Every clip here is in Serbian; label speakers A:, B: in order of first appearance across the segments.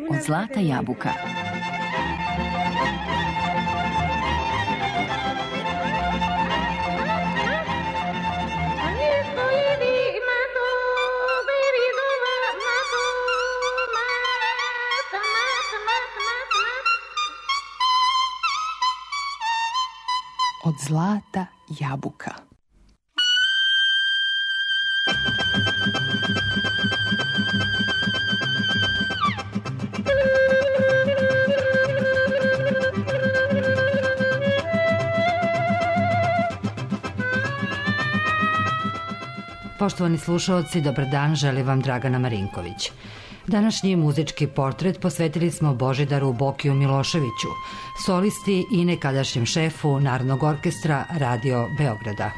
A: Od zlata jabuka. Od zlata jabuka.
B: Poštovani slušaoci, dobar dan, želi vam Dragana Marinković. Današnji muzički portret posvetili smo Božidaru Bokiju Miloševiću, solisti i nekadašnjem šefu Narodnog orkestra Radio Beograda.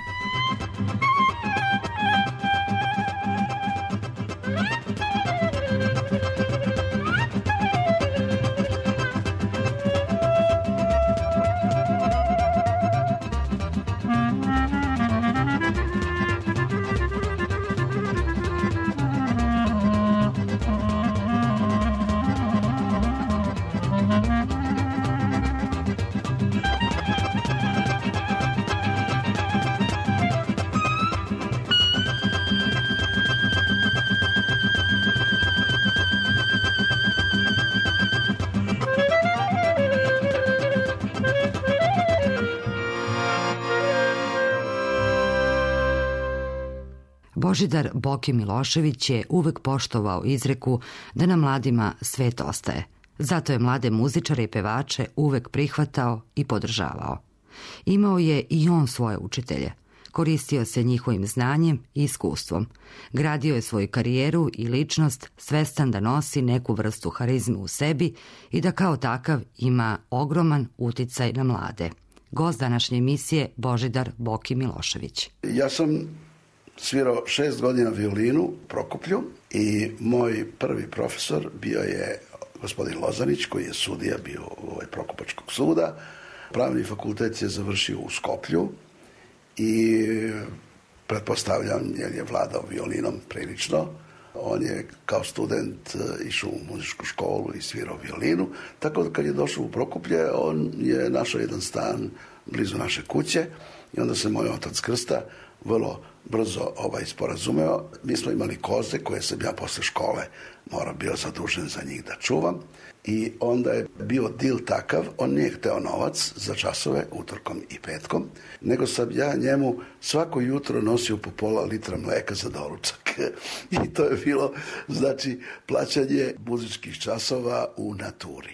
B: Božidar Boki Milošević je uvek poštovao izreku da na mladima svet ostaje. Zato je mlade muzičare i pevače uvek prihvatao i podržavao. Imao je i on svoje učitelje. Koristio se njihovim znanjem i iskustvom. Gradio je svoju karijeru i ličnost svestan da nosi neku vrstu harizme u sebi i da kao takav ima ogroman uticaj na mlade. Gost današnje emisije Božidar Boki Milošević.
C: Ja sam svirao 6 godina violinu u Prokuplju i moj prvi profesor bio je gospodin Lozanić, koji je sudija bio Prokupačkog suda. Pravni fakultet je završio u Skoplju i pretpostavljam jer je vladao violinom prilično. On je kao student išao u muzičku školu i svirao violinu, tako da kad je došao u Prokuplje, on je našao jedan stan blizu naše kuće i onda se moj otac Krsta vrlo brzo sporazumeo. Mi smo imali koze koje sam ja posle škole morao bio zadužen za njih da čuvam i onda je bio dil takav, on nije hteo novac za časove utorkom i petkom, nego sam ja njemu svako jutro nosio po pola litra mleka za doručak i to je bilo znači plaćanje muzičkih časova u naturi.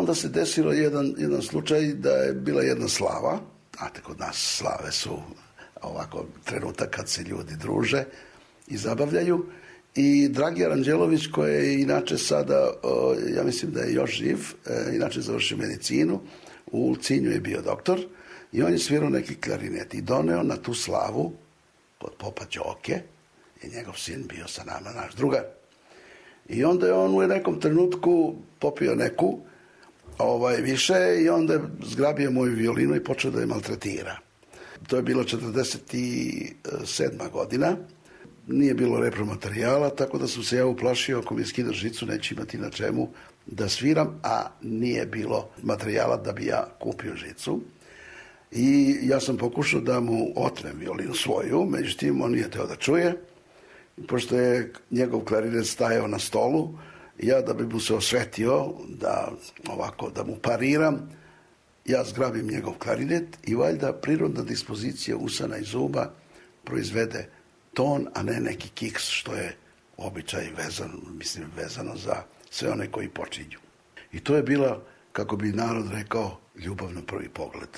C: onda se desilo jedan slučaj da je bila jedna slava. Znate, kod nas slave su ovako trenutak kad se ljudi druže i zabavljaju. I Dragi Aranđelović, koji je inače sada, ja mislim da je još živ, inače završio medicinu, u Ulcinju je bio doktor, i on je svirao neki klarinet i doneo na tu slavu kod popa Đoke, i njegov sin bio sa nama, naš drugar. I onda je on u nekom trenutku popio neku više i onda je zgrabio moju violinu i počeo da je maltretira. To je bilo 47. godina. Nije bilo repromaterijala, tako da sam se ja uplašio, ako mi skida žicu, neće imati na čemu da sviram, a nije bilo materijala da bi ja kupio žicu. I ja sam pokušao da mu otmem violinu svoju, međutim on nije teo da čuje. Pošto je njegov klarinet stajao na stolu, ja da bi mu se osvetio, da mu pariram, ja zgrabim njegov klarinet i valjda prirodna dispozicija usana i zuba proizvede ton, a ne neki kiks, što je običaj vezano za sve one koji počinju. I to je bila, kako bi narod rekao, ljubav na prvi pogled.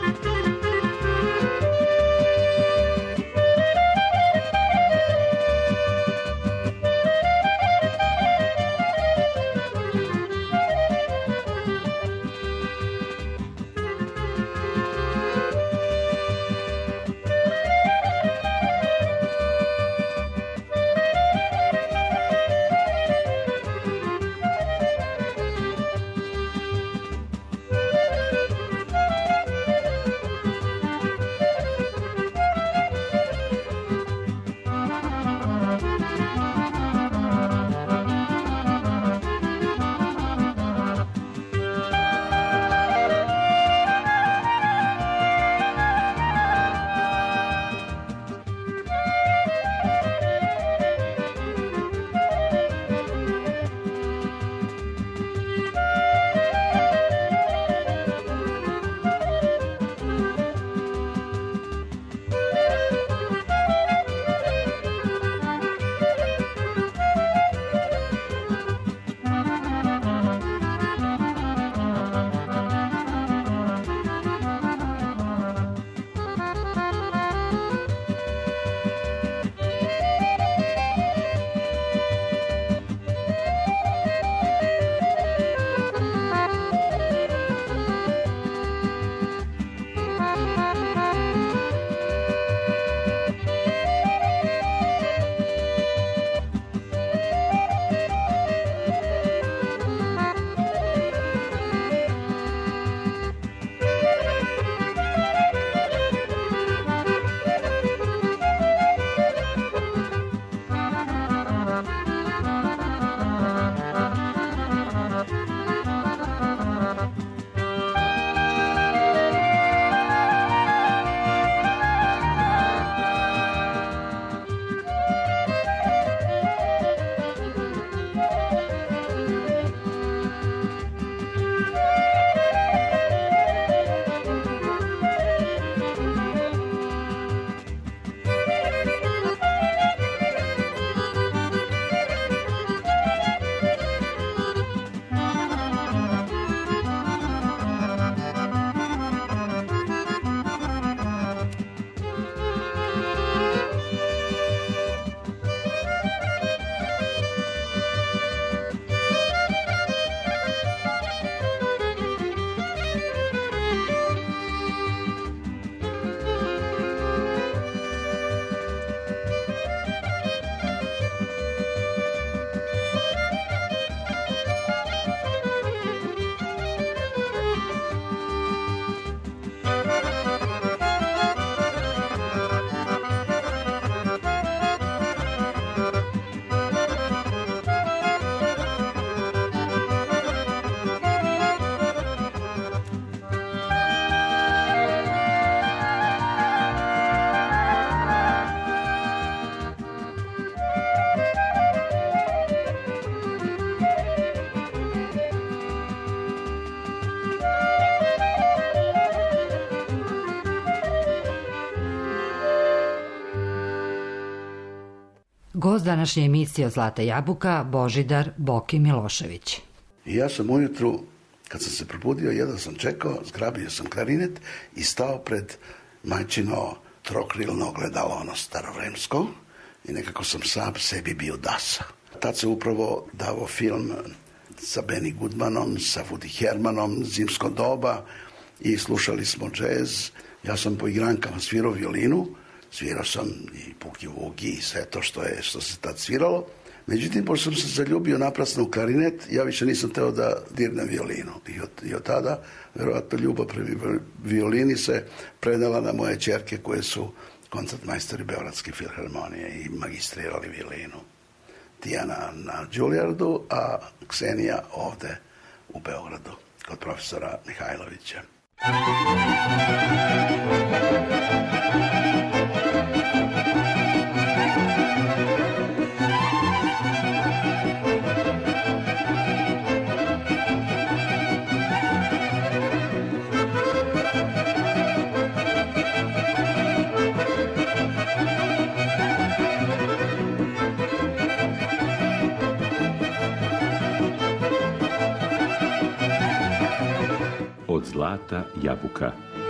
B: Gost današnje emisije Zlata jabuka, Božidar Boki Milošević.
C: I ja sam ujutru, Kad sam se probudio, jedva sam čekao, zgrabio sam klarinet i stao pred majčino trokrilno ogledalo, ono starovremsko, i nekako sam sam sebi bio dasa. Tad se upravo davo film sa Benny Goodmanom, sa Woody Hermanom, Zimsko doba, i slušali smo džez. Ja sam po igrankama svirao violinu, svirao sam i Puki Vugi i sve to što se tad sviralo. Međutim, pošto sam se zaljubio naprasno u klarinet, ja više nisam teo da dirnem violinu. I od tada, verovatno, ljubav prema violini se predala na moje ćerke koje su koncertmajstori Beogradske filharmonije i magistrirali violinu. Tijana na Đulijardu, a Ksenija ovde u Beogradu, kod profesora Mihajlovića.
D: Od zlata jabuka.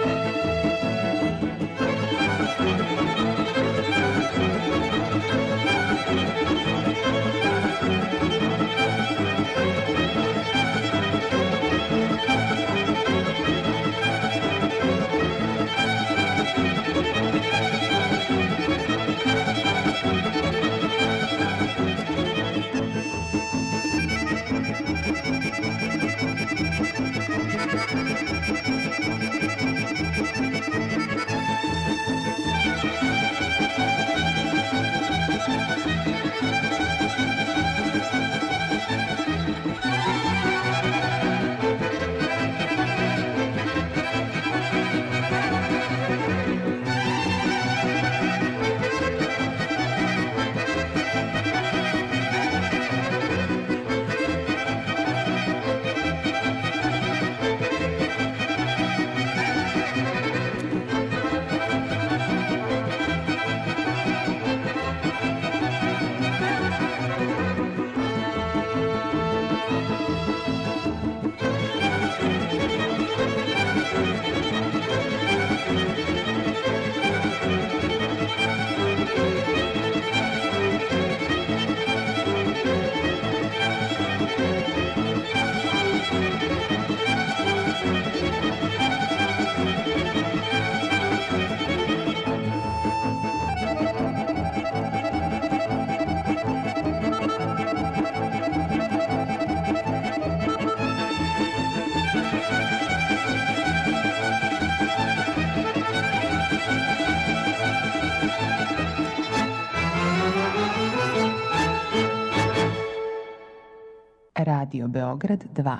A: Radio Beograd 2.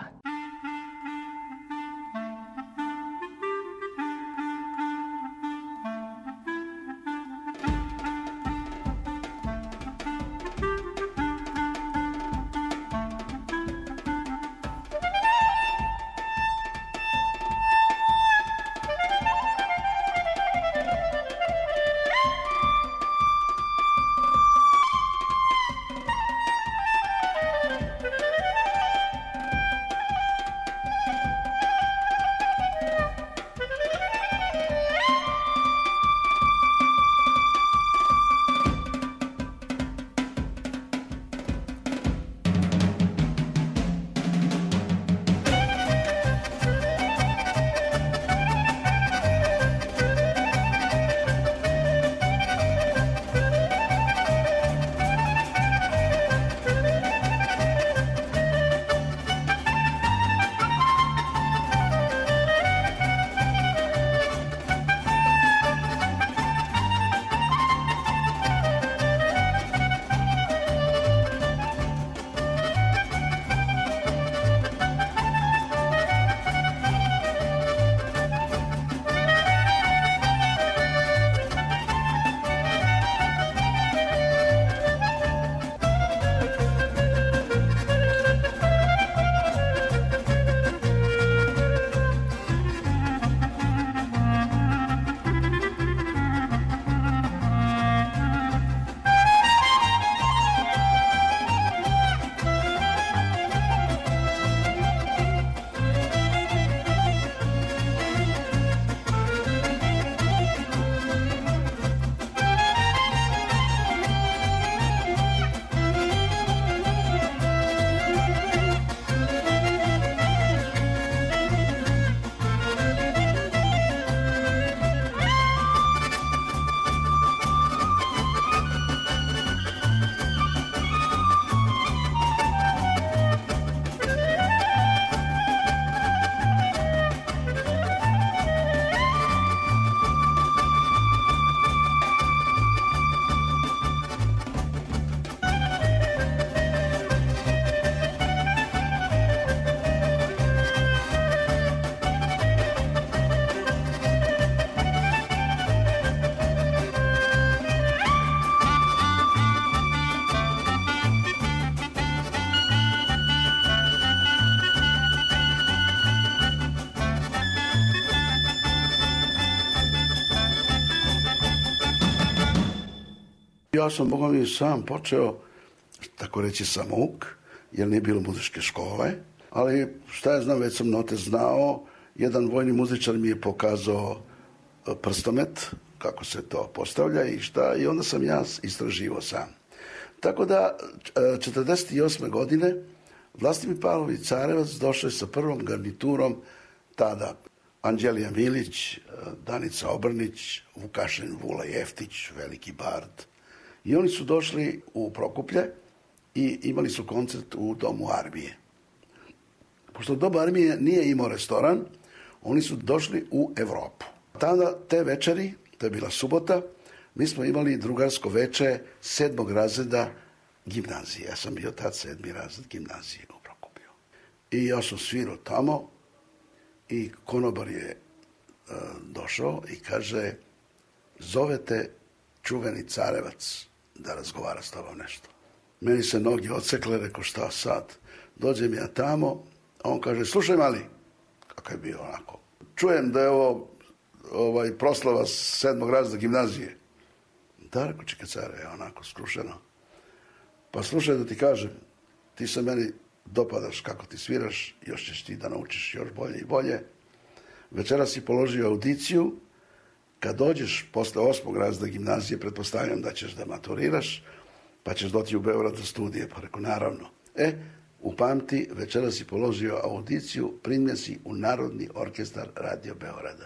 C: ja sam, Boga mi, sam počeo, tako reći, samouk, jer nije bilo muzičke škole, ali šta ja znam, već sam note znao. Jedan vojni muzičar mi je pokazao prstomet, kako se to postavlja i šta, i onda sam ja istraživao sam. Tako da, 1948. godine Vlastimir Pavlović Carevac došao je sa prvom garniturom tada Anđelija Milić, Danica Obrnić, Vukašin Vula Jeftić, veliki bard. I oni su došli u Prokuplje i imali su koncert u Domu armije. Pošto Dom armije nije imao restoran, oni su došli u Evropu. Tada, te večeri, to je bila subota, mi smo imali drugarsko veče 7. razreda gimnazije. Ja sam bio tad 7. razred gimnazije u Prokuplju. I ja sam svirao tamo i konobar je došao i kaže, zovete čuveni Carevac da razgovara s tobom nešto. Meni se noge odsekle, rekao šta sad? Dođem ja tamo, a on kaže, slušaj mali, kako je bio onako, čujem da je ovo proslava 7. razreda gimnazije. Da, rekao, čekaj care, je onako skrušeno. Pa slušaj da ti kažem, ti se meni dopadaš kako ti sviraš, još ćeš ti da naučiš još bolje i bolje. Večera si položio audiciju, kad dođeš posle 8. razreda gimnazije, pretpostavljam da ćeš da maturiraš, pa ćeš doći u Beograd za studije. Pa rekao, naravno. Upamti, večera si položio audiciju, primljen si u Narodni orkestar Radio Beograda.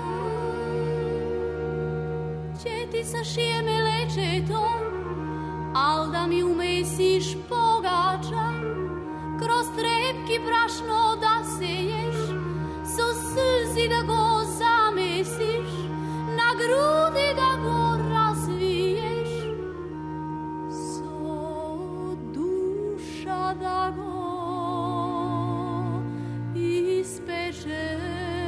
E: Sa šijeme lečetom, al da mi umesiš pogača, kroz trepki brašno da seješ, so suzi da go zamesiš, na grudi da go razviješ, so duša da go ispečeš.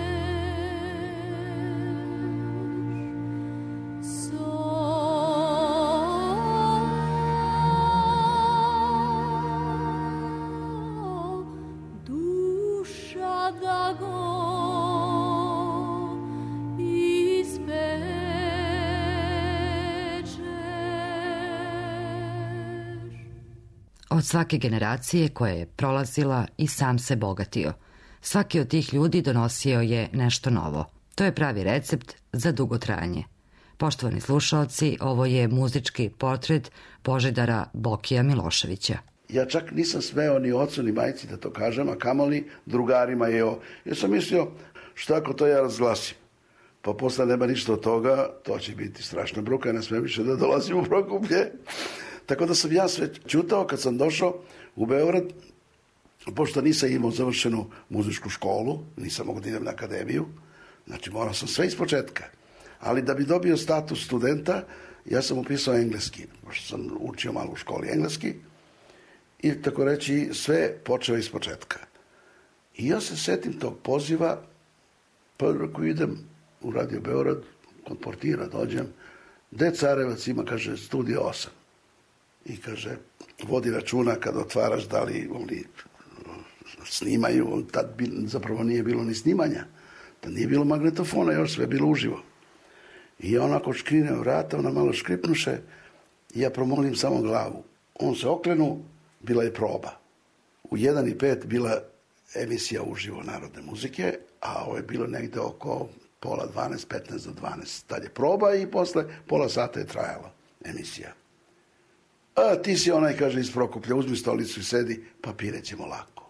B: Od svake generacije koja je prolazila i sam se bogatio. Svaki od tih ljudi donosio je nešto novo. To je pravi recept za dugo trajanje. Poštovani slušaoci, ovo je muzički portret Božidara Bokija Miloševića.
C: Ja čak nisam smeo ni ocu ni majci da to kažem, a kamoli drugarima jer sam mislio što ako to ja razglasim. Pa posle nema ništa od toga, to će biti strašna bruka, ne smem više da dolazim u Prokuplje. Tako da sam ja sve čutao kad sam došao u Beograd, pošto nisam imao završenu muzičku školu, nisam mogao da idem na akademiju, znači morao sam sve iz početka. Ali da bi dobio status studenta, ja sam upisao engleski, pošto sam učio malo u školi engleski, i tako reći sve počeo iz početka. I ja se setim tog poziva, pa ako idem u Radio Beograd, kod portira dođem, gde Carevac ima, kaže, studio 8. I kaže, vodi računa kad otvaraš da li oni snimaju, tad zapravo nije bilo ni snimanja, tad nije bilo magnetofona, još sve bilo uživo. I ja onako škrine vrata, ona malo škripnuše i ja promolim samo glavu. On se okrenu, bila je proba. U 1:05 bila emisija uživo narodne muzike, a ovo je bilo negde oko pola 12, 15 do 12. Tad je proba i posle pola sata je trajala emisija. A ti si onaj, kaže, iz Prokuplja, uzmi stolicu i sedi, papire ćemo lako.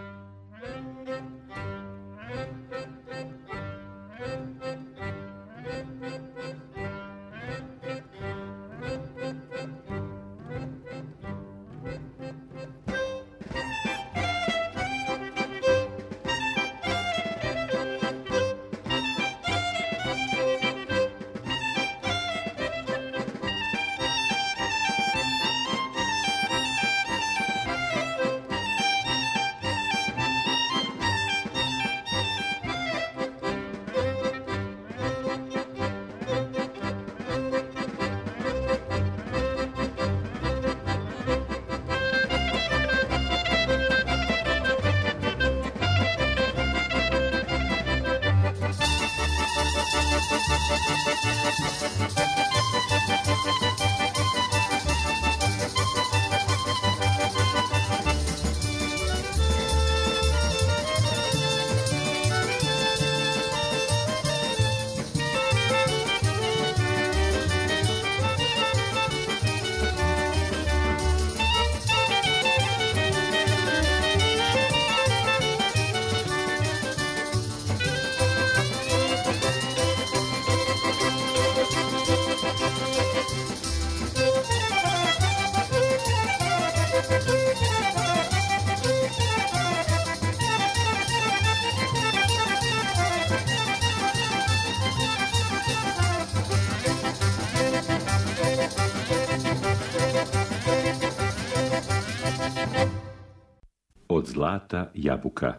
D: Od zlata jabuka.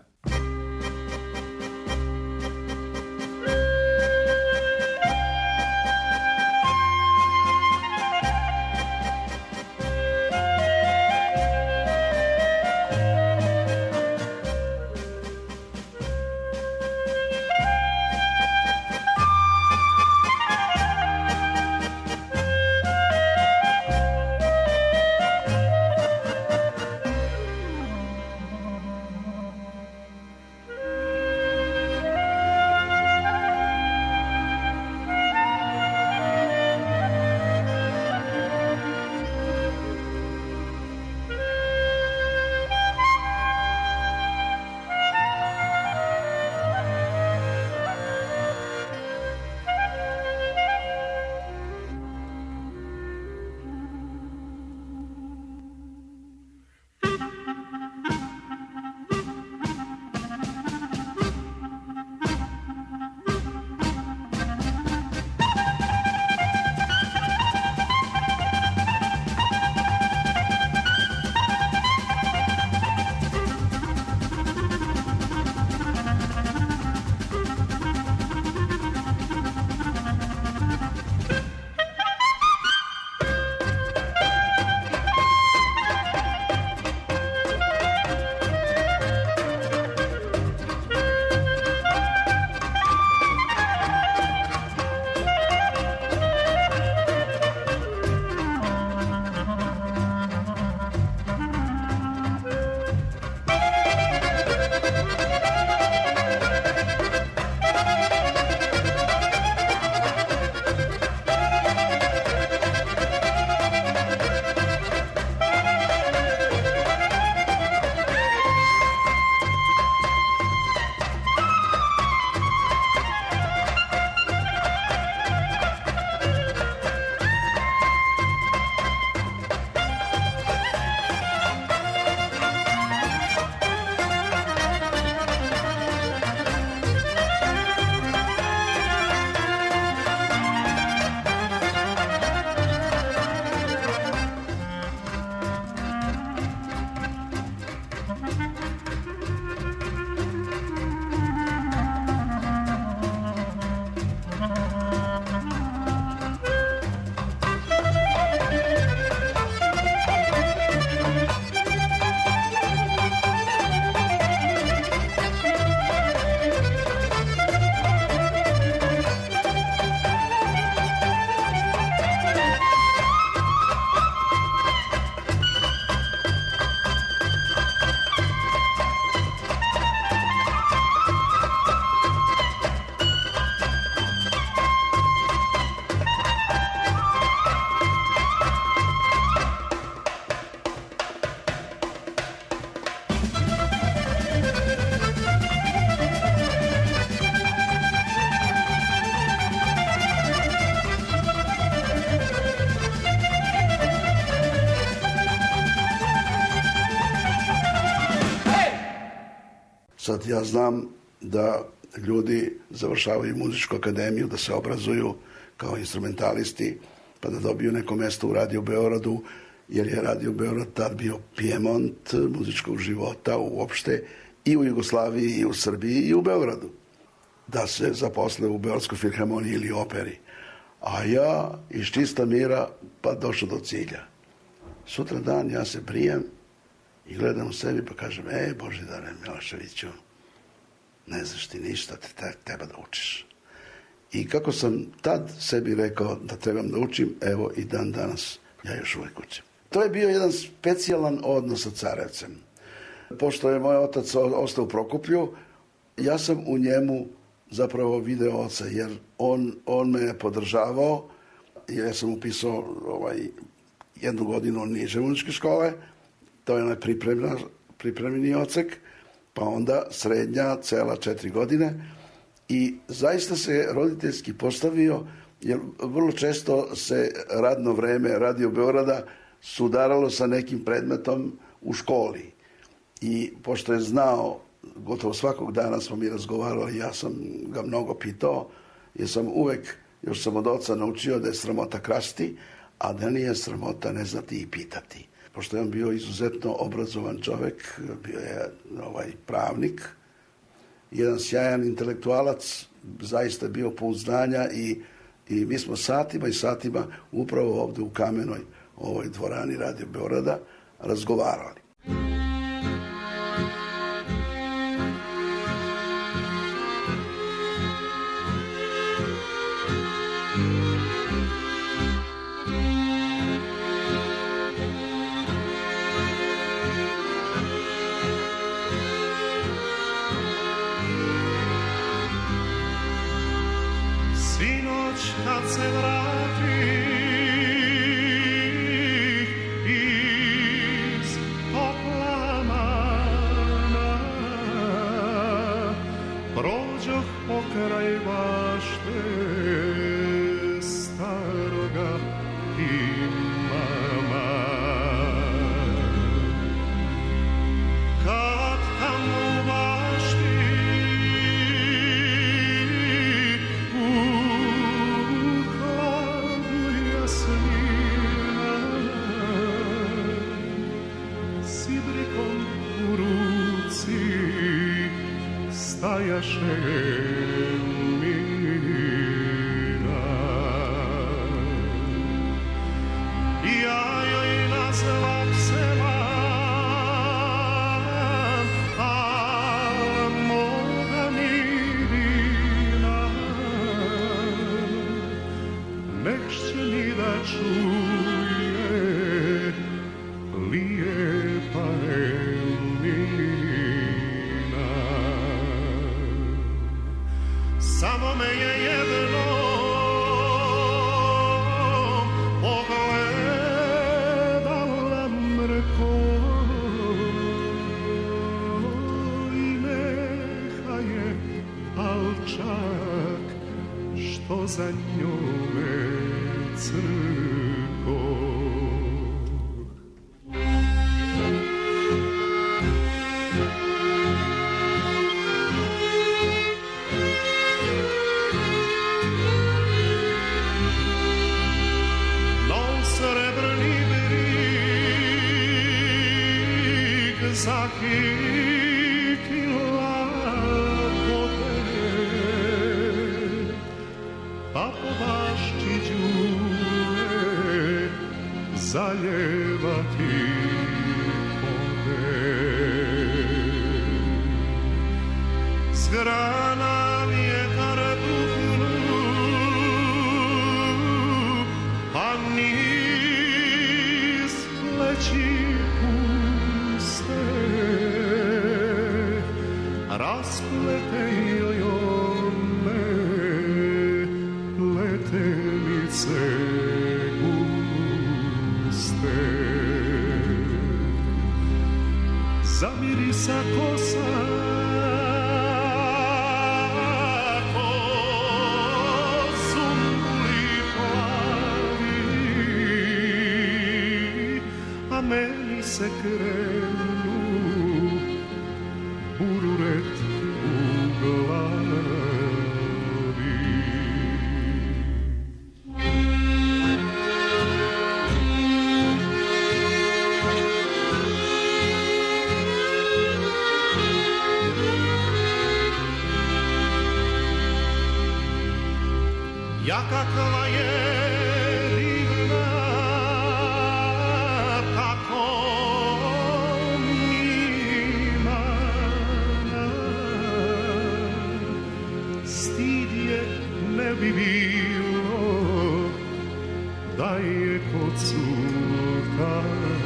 C: Sad ja znam da ljudi završavaju muzičku akademiju, da se obrazuju kao instrumentalisti, pa da dobiju neko mesto u Radio Beogradu, jer je Radio Beograd tad bio Pijemont muzičkog života uopšte i u Jugoslaviji, i u Srbiji, i u Beogradu. Da se zaposle u Beogradskoj filharmoniji ili operi. A ja iz čista mira pa došao do cilja. Sutra dan ja se brijem i gledam u sebi pa kažem, Božidare Miloševiću, ne znaš ti ništa, treba da učiš. I kako sam tad sebi rekao da trebam da učim, evo i dan danas ja još uvijek učim. To je bio jedan specijalan odnos sa Carevcem. Pošto je moj otac ostao u Prokuplju, ja sam u njemu zapravo video oca, jer on me je podržavao, jer ja sam upisao 1 godinu niže muzičke škole, to je onaj pripremljeni odsek, pa onda srednja, cela 4 godine. I zaista se roditeljski postavio, jer vrlo često se radno vreme Radio Beograda sudaralo sa nekim predmetom u školi. I pošto je znao, gotovo svakog dana smo mi razgovarali, ja sam ga mnogo pitao, jer sam uvek, još sam od oca naučio da je sramota krasti, a da nije sramota ne znati i pitati. Pošto je on bio izuzetno obrazovan čovek, bio je pravnik, jedan sjajan intelektualac, zaista bio pun znanja i mi smo satima i satima upravo ovde u Kamenoj, ovoj dvorani Radio Beograda, razgovarali.
F: Kad se vrati iz Oklamana, prođoh pokraj bašte staroga imama. Kad tamo u bašti stajaše mina, ja joj na zlak selam, a moga mirina, nešće mi da čuje lijepa samo me je jedno pogledala mrko i neha je, al čak što za njome crko. Zakitila vode, pa po bašči đure zaljevati ode. S grana vjetar puhnu, a niz pleći rasplete joj ome letelice guste. Zamirisa kosa ko sumbuli plavi, a meni se krenu bururet ja kakva je divna, tako mima. Stid je ne bi bilo da je kod sultana.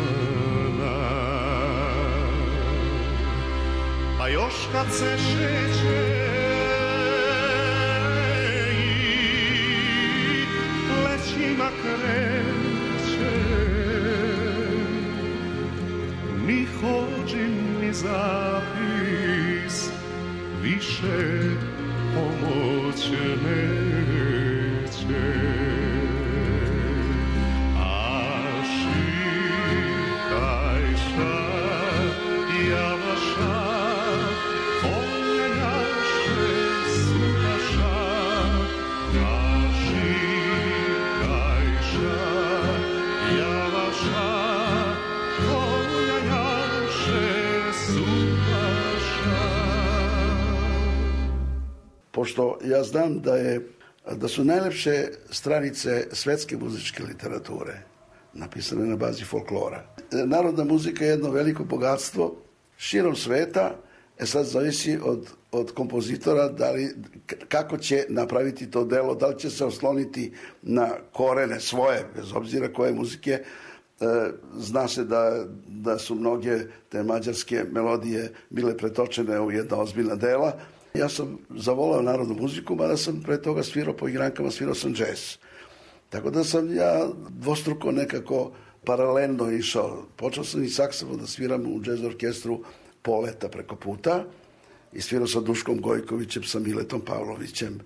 F: Pa još kad se šeće ima kreće, ni hođim ni zapis više pomoć neće. A šikajša, javaša, one naše sudaša,
C: pošto ja znam da su najlepše stranice svetske muzičke literature napisane na bazi folklora. Narodna muzika je jedno veliko bogatstvo širom sveta, sad zavisi od kompozitora kako će napraviti to delo, da li će se osloniti na korene svoje, bez obzira koje muzike. Zna se da su mnoge te mađarske melodije bile pretočene u jedna ozbiljna dela. Ja sam zavolao narodnu muziku, mada sam pre toga svirao po igrankama, svirao sam džez. Tako da sam ja dvostruko nekako paralelno išao. Počeo sam i saksofon da sviram u džez orkestru Poleta preko puta i svirao sa Duškom Gojkovićem, sa Miletom Pavlovićem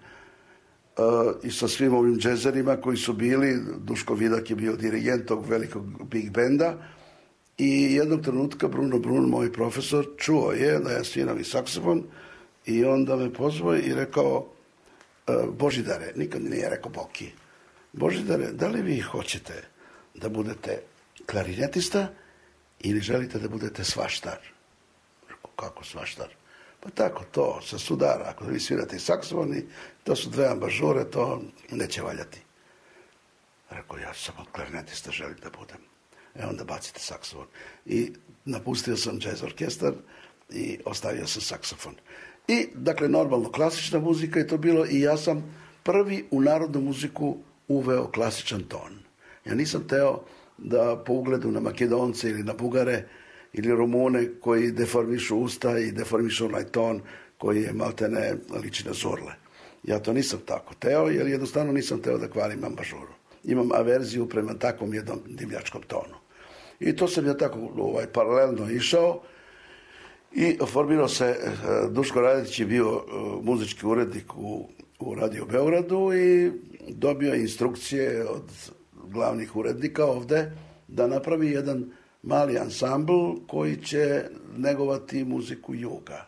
C: i sa svim ovim džezerima koji su bili. Duško Vidak je bio dirigent tog velikog big benda i jednog trenutka Bruno Brun, moj profesor, čuo je da ja sviram i saksofon i onda me pozvao i rekao: Božidare, nikad mi nije rekao Boki, Božidare, da li vi hoćete da budete klarinetista ili želite da budete svaštar? Rekao, kako svaštar? Pa tako, to sa sudara, ako vi svirate i saksofon i to su dve ambažure, to neće valjati. Rekao, ja samo klarinetista želim da budem. Onda bacite saksofon. I napustio sam jazz orkestar i ostavio sam saksofon. I, dakle, normalno klasična muzika je to bilo i ja sam prvi u narodnu muziku uveo klasičan ton. Ja nisam teo da po ugledu na Makedonce ili na Bugare ili Rumune koji deformišu usta i deformišu onaj ton koji je maltene liči na zurle. Ja to nisam tako teo, jer jednostavno nisam teo da kvarim ambažuru. Imam averziju prema takvom jednom divljačkom tonu. I to sam ja tako paralelno išao i formirao se, Duško Radić je bio muzički urednik u Radio Beogradu i dobio instrukcije od glavnih urednika ovde da napravi jedan mali ansambl koji će negovati muziku juga.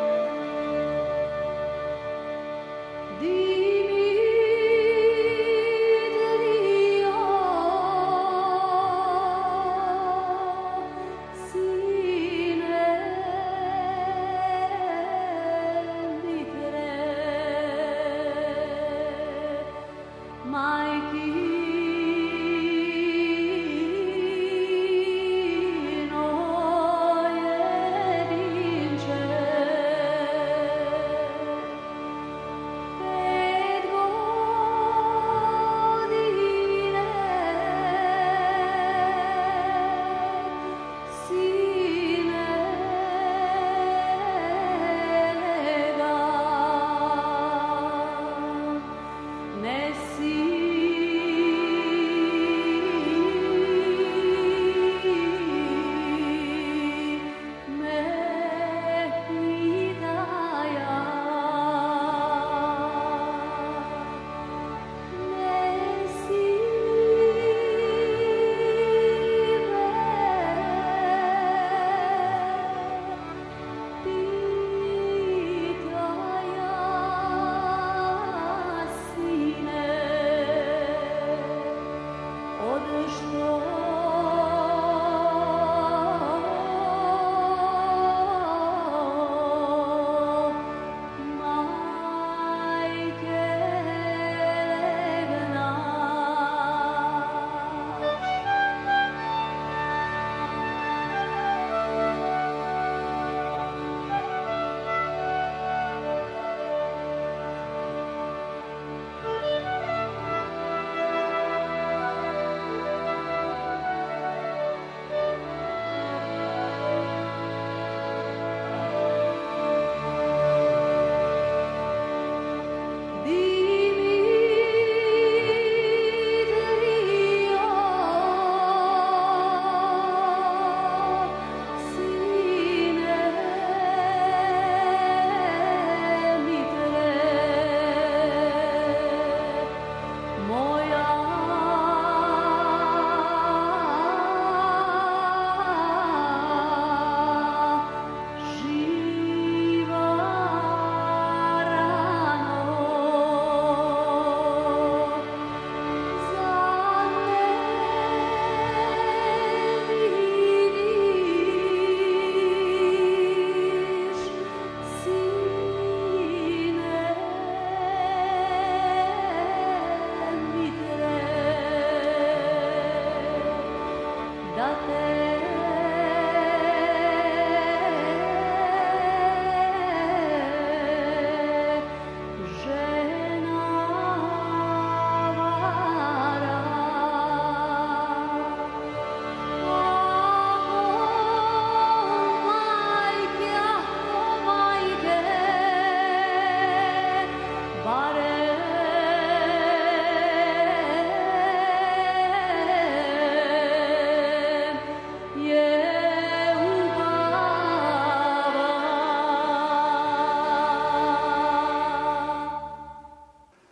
E: Di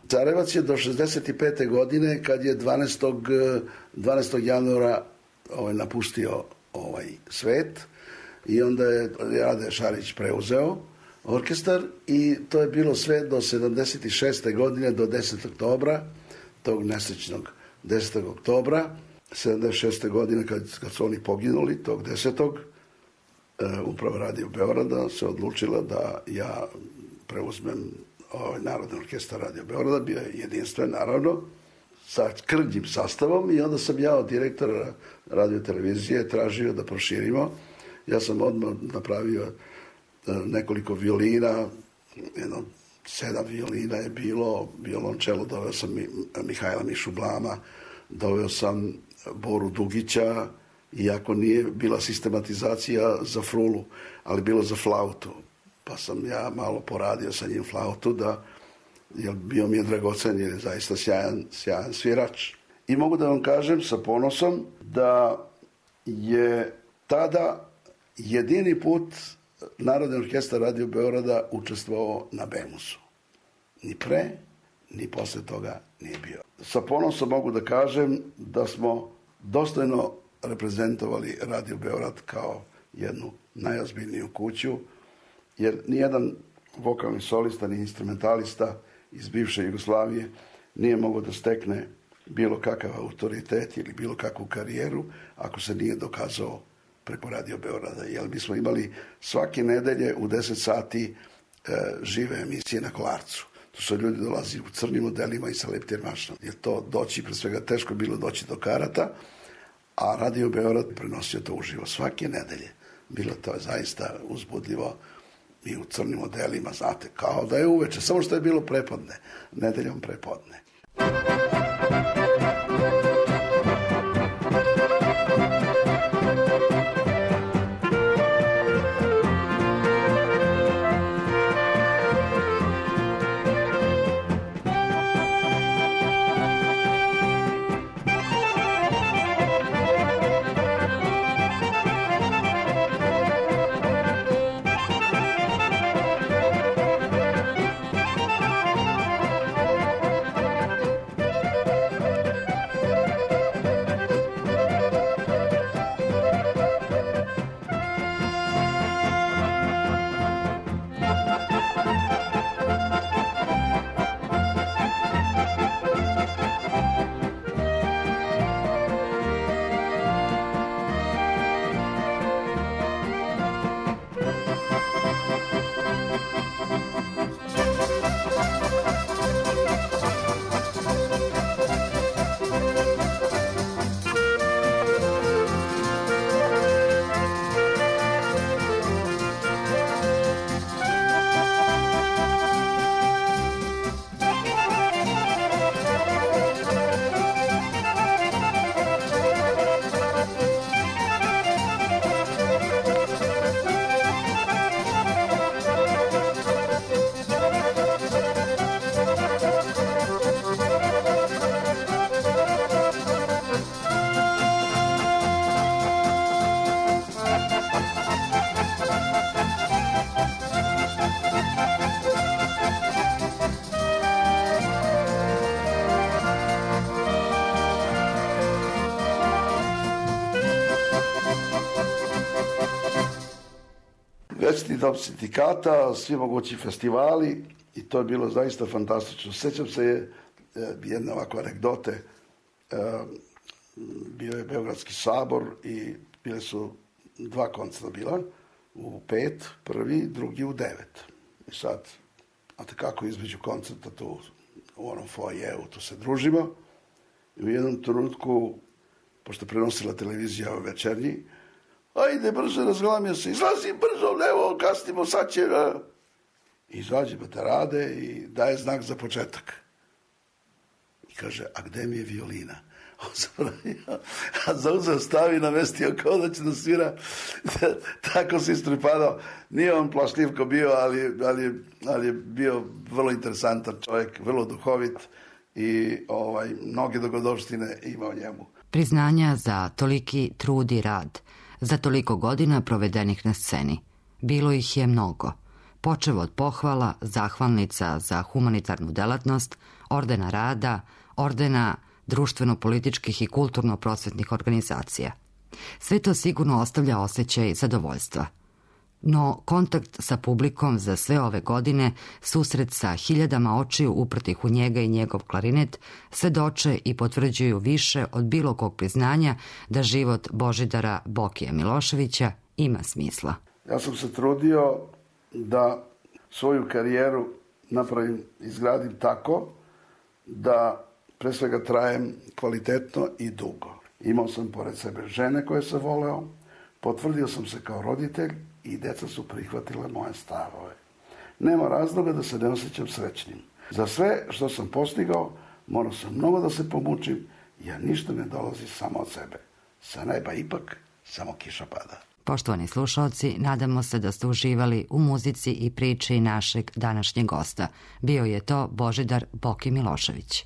C: Carevac je do 65. godine, kad je 12. januara napustio svet, i onda je Rade Šarić preuzeo orkestar, i to je bilo sve do 76. godine, do 10. oktobra, tog nesrećnog 10. oktobra 76. godine, kad su oni poginuli, tog 10. Uprava Radio Beograda se odlučila da ja preuzmem Narodni orkestar Radio Beograda. Bio je jedinstven, naravno, sa krnjim sastavom, i onda sam ja od direktora radio televizije tražio da proširimo. Ja sam odmah napravio nekoliko violina, 7 violina je bilo, violončelo, doveo sam Mihajla Mišu Blama, doveo sam Boru Dugića, iako nije bila sistematizacija za frulu, ali bilo za flautu. Pa sam ja malo poradio sa njim flautu, jer bio mi je dragocen, jer je zaista sjajan svirač. I mogu da vam kažem sa ponosom da je tada jedini put Narodni orkestar Radio Beograda učestvovao na Bemusu. Ni pre, ni posle toga nije bio. Sa ponosom mogu da kažem da smo dostojno reprezentovali Radio Beograd kao jednu najozbiljniju kuću, jer nijedan vokalni solista ni instrumentalista iz bivše Jugoslavije nije mogao da stekne bilo kakav autoritet ili bilo kakvu karijeru ako se nije dokazao preko Radio Beograda. Jer mi smo imali svake nedelje u 10 sati žive emisije na Kolarcu. Tu su ljudi dolazili u crnim modelima i sa leptirmašnom. Jer to doći, pre svega teško bilo doći do karata, a Radio Beograd prenosio to uživo svake nedelje. Bilo to zaista uzbudljivo i u crnim modelima, znate, kao da je uveče, samo što je bilo prepodne, nedeljom prepodne. Većni dom sindikata, svi mogući festivali, i to je bilo zaista fantastično. Sjećam se jedne ovakve anegdote. Bio je Beogradski sabor i bile su 2 koncerta bila, u 5, prvi, drugi u 9. I sad, znate kako između koncerta tu u onom foajeu, tu se družimo. I u jednom trenutku, pošto prenosila televizija večernji, ajde, brzo, razglamio se, izlazi brzo, evo, kasnimo, sad će... Izađe Baterade i daje znak za početak. I kaže, a gde mi je violina? On zapravio, a zauzeo stavi, namestio kao da će da svira. Tako se istripadao. Nije on plašljivko bio, ali je bio vrlo interesantan čovjek, vrlo duhovit i mnoge dogodovštine ima o njemu.
B: Priznanja za toliki trud i rad, za toliko godina provedenih na sceni. Bilo ih je mnogo. Počev od pohvala, zahvalnica za humanitarnu delatnost, ordena rada, ordena društveno-političkih i kulturno-prosvetnih organizacija. Sve to sigurno ostavlja osjećaj zadovoljstva. No, kontakt sa publikom za sve ove godine, susret sa hiljadama očiju uprtih u njega i njegov klarinet, svedoče i potvrđuju više od bilo kog priznanja da život Božidara Bokija Miloševića ima smisla.
C: Ja sam se trudio da svoju karijeru napravim, izgradim tako da pre svega trajem kvalitetno i dugo. Imao sam pored sebe žene koje sam voleo, potvrdio sam se kao roditelj i deca su prihvatile moje stavove. Nema razloga da se ne osjećam srećnim. Za sve što sam postigao, morao sam mnogo da se pomučim, jer ništa ne dolazi samo od sebe. Sa neba ipak samo kiša pada.
B: Poštovani slušalci, nadamo se da ste uživali u muzici i priči našeg današnjeg gosta. Bio je to Božidar Boki Milošević.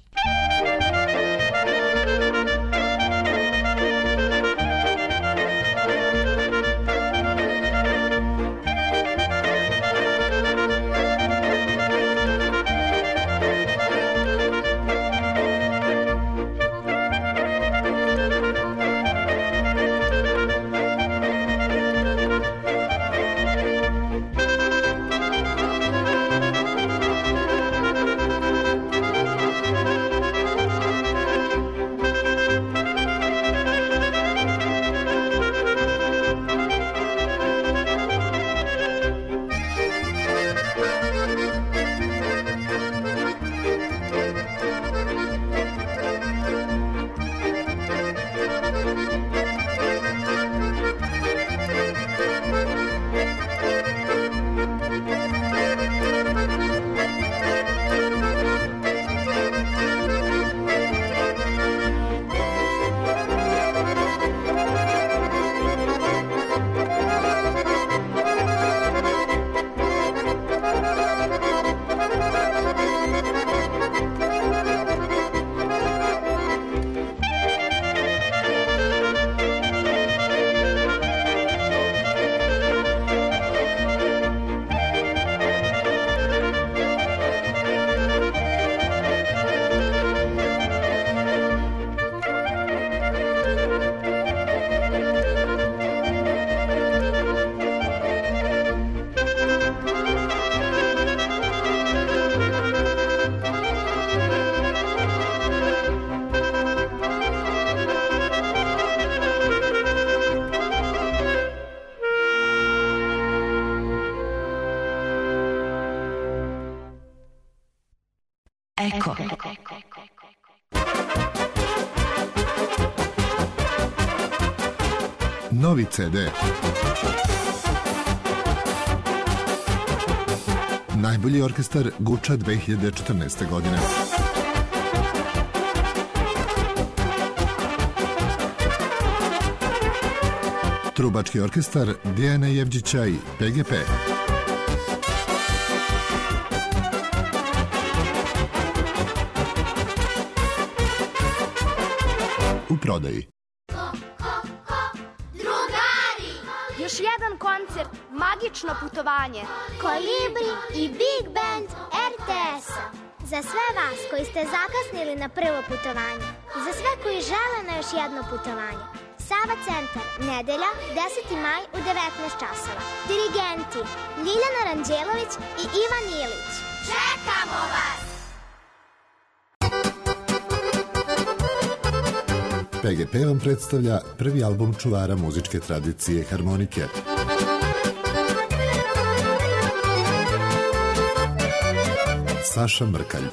A: Eko.
G: Novi CD. Najbolji orkestar Guča 2014. godine. Trubački orkestar Dijana Jevđića i PGP. U prodaji.
H: Još jedan koncert, magično putovanje. Kolibri i Big Band RTS-a. Za sve vas koji ste zakasnili na prvo putovanje. I za sve koji žele na još jedno putovanje. Sava centar, nedelja, 10. maj u 19 časova. Dirigenti Ljiljana Ranđelović i Ivan Ilić. Čekamo vas!
G: PGP vam predstavlja prvi album čuvara muzičke tradicije harmonike. Saša Mrkalj.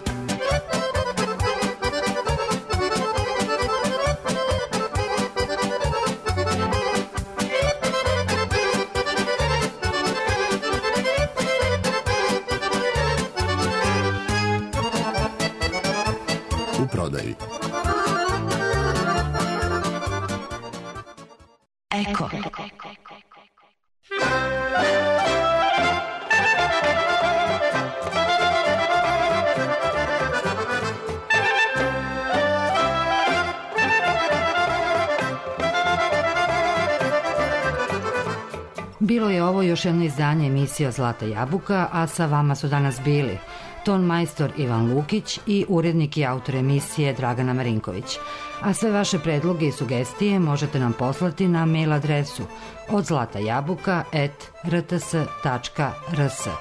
G: U prodaji.
A: Eko.
B: Bilo je ovo još jedno izdanje emisije Zlata jabuka, a sa vama su danas bili ton majstor Ivan Lukić i urednik i autor emisije Dragana Marinković. A sve vaše predloge i sugestije možete nam poslati na mail adresu odzlatajabuka@rts.rs.